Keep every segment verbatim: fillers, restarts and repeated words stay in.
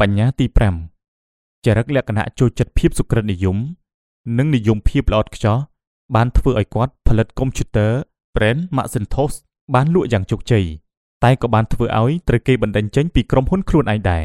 បញ្ញទីប្រាំចរិតលក្ខណៈចូលចិត្តភាពសុក្រិតនិយមនិងនិយមភាពល្អឥតខ្ចោះបានធ្វើឲ្យគាត់ផលិតកុំព្យូទ័រ Brain Macintosh បានលក់យ៉ាងជោគជ័យតែក៏បានធ្វើឲ្យត្រូវគេបណ្តេញចេញពីក្រុមហ៊ុនខ្លួនឯងដែរ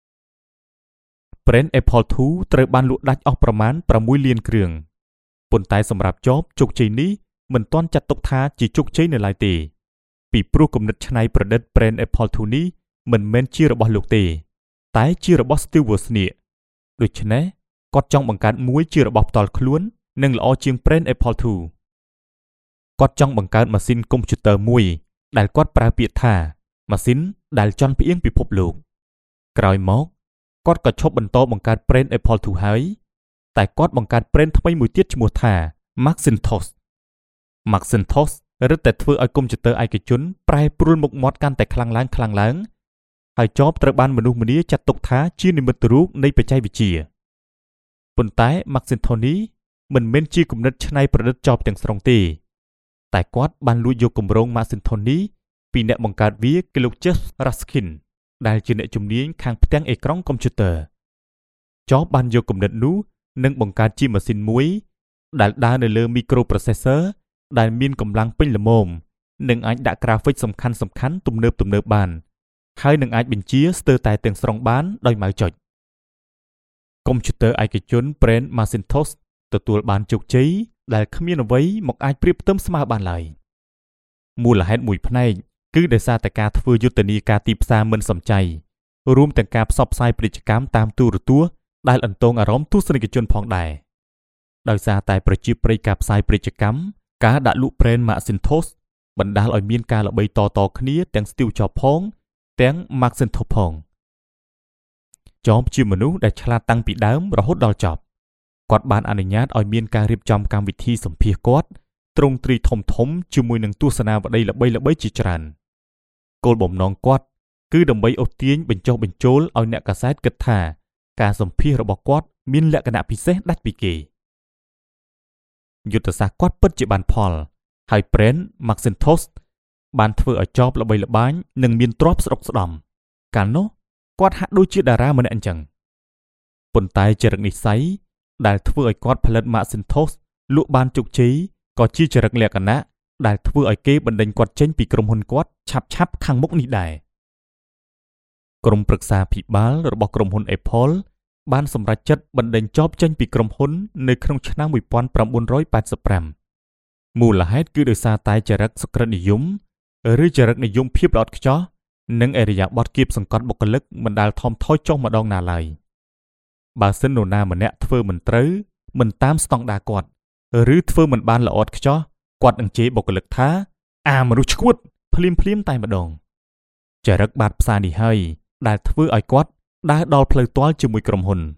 Brain Apple ទូ ត្រូវបានលក់ដាច់អស់ប្រមាណប្រាំមួយលានគ្រឿងប៉ុន្តែសម្រាប់ Jobs ជោគជ័យនេះមិនទាន់ចាត់ទុកថាជាជោគជ័យនៅឡើយទេពីព្រោះគំនិតច្នៃប្រឌិត Brain Apple ទូ នេះមិនមែនជារបស់លោកទេតែជារបស់ Steve Wozniak ដូច្នេះគាត់ចង់បង្កើតមួយជារបស់ផ្ទាល់ខ្លួននិងល្អជាង Brain Apple ទូ គាត់ចង់បង្កើតម៉ាស៊ីនកុំព្យូទ័រមួយដែលគាត់ប្រើពាក្យថាម៉ាស៊ីនដែលចន់ផ្អៀងពិភពលោកក្រោយមកគាត់ក៏ឈប់បន្តបង្កើត Brain Apple ទូ ហើយតែគាត់បង្កើត Brain ថ្មីមួយទៀតឈ្មោះថា Macintosh Macintosh រឹតតែធ្វើឲ្យកុំព្យូទ័រឯកជនប្រែប្រួលមុខមាត់កាន់តែខ្លាំងឡើងខ្លាំងឡើងហើយចបត្រូវបានមនុស្សម្នាចាត់ទុកថាជានិមិត្តរូបនៃបច្ចេកវិទ្យាប៉ុន្តែ Macintosh នេះមិនមែនជាគំនិតច្នៃប្រឌិតចបទាំងស្រុងទេតែគាត់បានលួចយកគម្រោង Macintosh នេះពីអ្នកបង្កើតវាគឺលោក Jeff Raskin ដែលជាអ្នកជំនាញខាងផ្ទាំងអេក្រង់កុំព្យូទ័រចបបានយកគំនិតនោះនិងបង្កើតជាម៉ាស៊ីនមួយដែលដើរនៅលើ microprocessor ដែលមានកម្លាំងពេញល្មមនិងអាចដាក់ graphic សំខាន់សំខាន់ទំនើបទំនើបបានហើយនឹងអាចបញ្ជាស្ទើរតែទាំងស្រុងបានដោយម៉ៅចុចកុំព្យូទ័រឯកជន Brain Macintosh ទទួលបានជោគជ័យដែលគ្មានអ្វីមកអាចប្រៀបផ្ទឹមស្មើបានឡើយមូលហេតុមួយផ្នែកគឺដោយសារតែការធ្វើយុទ្ធនាការទីផ្សារមិនសំចៃរួមទាំងការផ្សព្វផ្សាយពាណិជ្ជកម្មតាមទូរទស្សន៍ដែលអន្ទងអារម្មណ៍ទស្សនិកជនផងដែរដោយសារតែប្រជាប្រិយការផ្សាយពាណិជ្ជកម្មការដាក់លក់ Brain Macintosh បណ្ដាលឲ្យមានការល្បីតៗគ្នាទាំង Steve Jobs ផងទាំង Macintosh ផង Jobs ជាមនុស្សដែលឆ្លាតតាំងពីដើមរហូតដល់ចប់គាត់បានអនុញ្ញាតឲ្យមានការរៀបចំកម្មវិធីសម្ភាសន៍គាត់ទ្រង់ទ្រីធំធំជាមួយនឹងទស្សនាវដ្តីល្បីៗជាច្រើនគោលបំណងគាត់គឺដើម្បីអូសទាញបញ្ចុះបញ្ចូលឲ្យអ្នកកាសែតគិតថាការសម្ភាសន៍របស់គាត់មានលក្ខណៈពិសេសដាច់ពីគេយុទ្ធសាស្ត្រគាត់ពិតជាបានផលហើយ Brain Macintosh បានធ្វើឲ្យចបល្បីល្បាញនិងមានទ្រព្យស្ដុកស្ដម្ភកាលនោះគាត់ហាក់ដូចជាតារាម្នាក់អញ្ចឹងប៉ុន្តែចរិតនិស្ស័យដែលធ្វើឲ្យគាត់ផលិត Macintosh លក់បានជោគជ័យក៏ជាចរិតលក្ខណៈដែលធ្វើឲ្យគេបណ្ដេញគាត់ចេញពីក្រុមហ៊ុនគាត់ឆាប់ឆាប់ខាងមុខនេះដែរក្រុមប្រឹក្សាភិបាលរបស់ក្រុមហ៊ុន Apple បានសម្រេចចិត្តបណ្ដេញចបចេញពីក្រុមហ៊ុននៅក្នុងឆ្នាំnineteen eighty-fiveមូលហេតុគឺដោយសារតែចរិតសុក្រិតនិយមឬចរិតនិយមភាពល្អឥតខ្ចោះនិងឥរិយាបថគៀបសង្កត់បុគ្គលិកមិនដែលថមថយចុះម្ដងណាឡើយបើសិននរណាម្នាក់ធ្វើមិនត្រូវមិនតាមស្តង់ដារគាត់ឬធ្វើមិនបានល្អឥតខ្ចោះគាត់នឹងជេរបុគ្គលិកថាអាមនុស្សឈួតភ្លាមភ្លាមតែម្ដងចរិតបាតផ្សារនេះហើយដែលធ្វើឲ្យគាត់ដើរដល់ផ្លូវទាល់ជាមួយក្រុមហ៊ុន